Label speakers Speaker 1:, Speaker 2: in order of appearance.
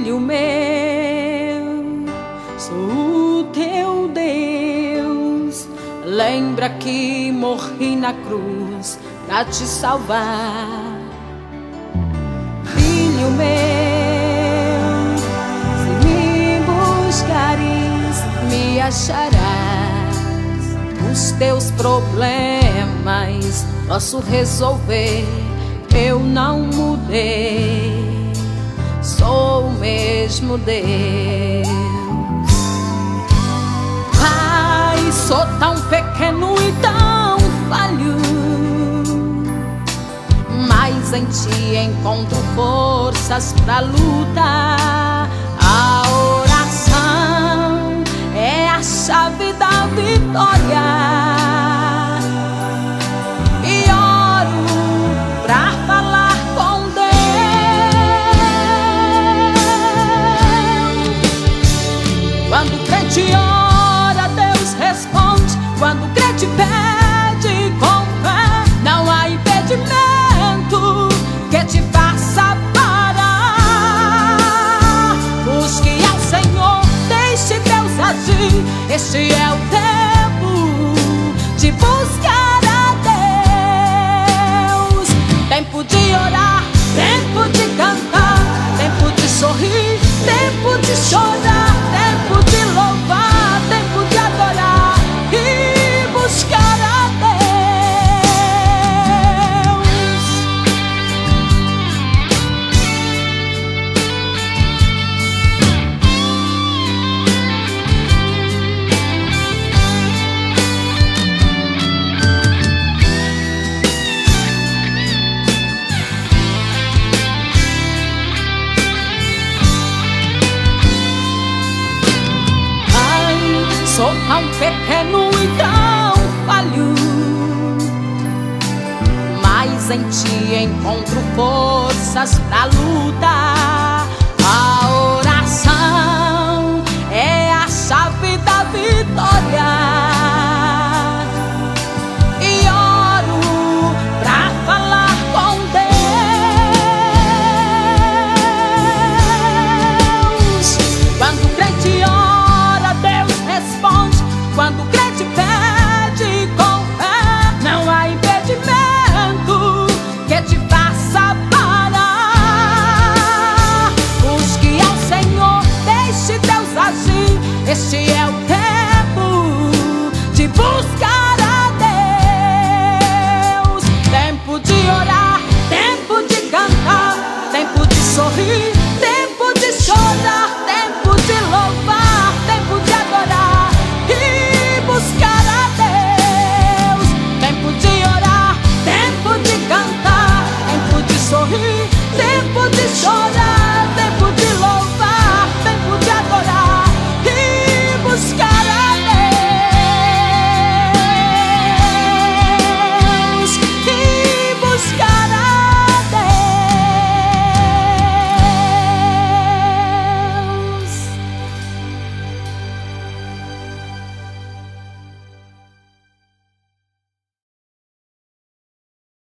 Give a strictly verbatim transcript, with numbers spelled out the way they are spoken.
Speaker 1: Filho meu, sou o teu Deus. Lembra que morri na cruz pra te salvar. Filho meu, se me buscares, me acharás. Os teus problemas posso resolver, eu não mudei, sou o mesmo Deus. Ai, sou tão pequeno e tão falho, mas em ti encontro forças pra lutar. A oração é a chave da vitória. Quando o crente ora, Deus responde. Quando o crente pede com fé, não há impedimento que te faça parar. Busque ao Senhor, deixe Deus agir. Este é o tempo de buscar a Deus. Tempo de orar, tempo de cantar, tempo de sorrir, tempo de chorar, tempo de louvar, tempo de adorar e buscar a Deus. Sou tão pequeno e tão falho, mas em ti encontro forças pra lutar.